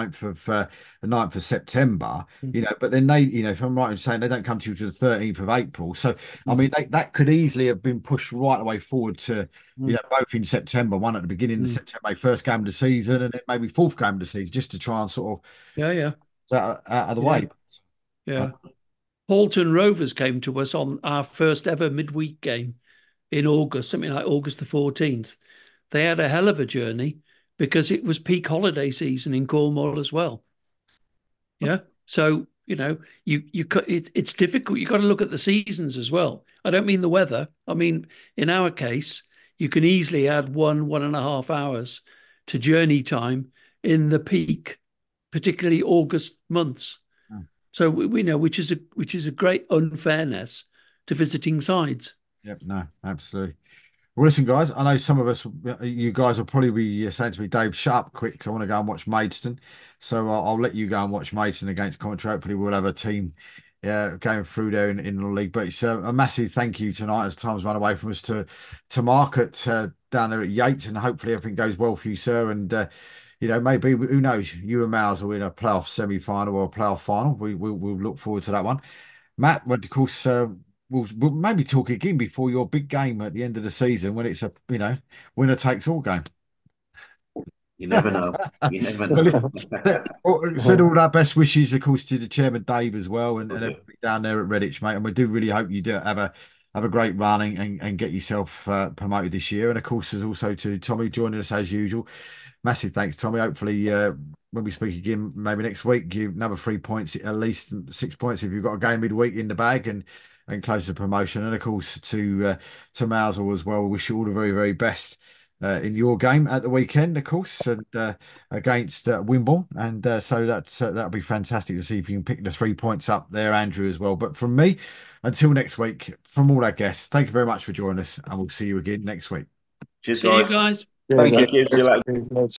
9th of September. Mm. But then they, if I'm right in saying they don't come to you to the 13th of April. So I mean, that could easily have been pushed right away forward to, both in September. One at the beginning of September, first game of the season, and then maybe fourth game of the season, just to try and sort of Yeah. out of the Yeah. way. Yeah. Halton Rovers came to us on our first ever midweek game in August, something like August the 14th. They had a hell of a journey because it was peak holiday season in Cornwall as well. Yeah. So, it's difficult. You've got to look at the seasons as well. I don't mean the weather. I mean, in our case, you can easily add 1.5 hours to journey time in the peak, particularly August months. So we know which is a great unfairness to visiting sides. Yep, no, absolutely. Well, listen, guys, I know some of us, you guys will probably be saying to me, Dave, shut up quick, because I want to go and watch Maidstone. So I'll let you go and watch Maidstone against Coventry. Hopefully, we'll have a team going through there in the league. But it's a massive thank you tonight, as time's run away from us, to Mark down there at Yates, and hopefully everything goes well for you, sir. And maybe, who knows, you and Miles will win a playoff semi-final or a playoff final. We'll look forward to that one. Matt, of course, we'll maybe talk again before your big game at the end of the season, when it's a winner takes all game. You never know. You never know. Send all our best wishes, of course, to the chairman Dave as well, and Okay. everybody down there at Redditch, mate. And we do really hope you do have a great run and get yourself promoted this year. And of course, there's also to Tommy joining us as usual. Massive thanks, Tommy. Hopefully, when we speak again, maybe next week, give another 3 points, at least 6 points if you've got a game midweek in the bag, and close the promotion. And of course, to Mousel as well, we wish you all the very, very best in your game at the weekend, of course, and against Wimborne, and so that'll be fantastic to see if you can pick the 3 points up there, Andrew, as well. But from me, until next week, from all our guests, thank you very much for joining us, and we'll see you again next week. Cheers, See you guys. guys. Yeah, Thank you. See you later. later.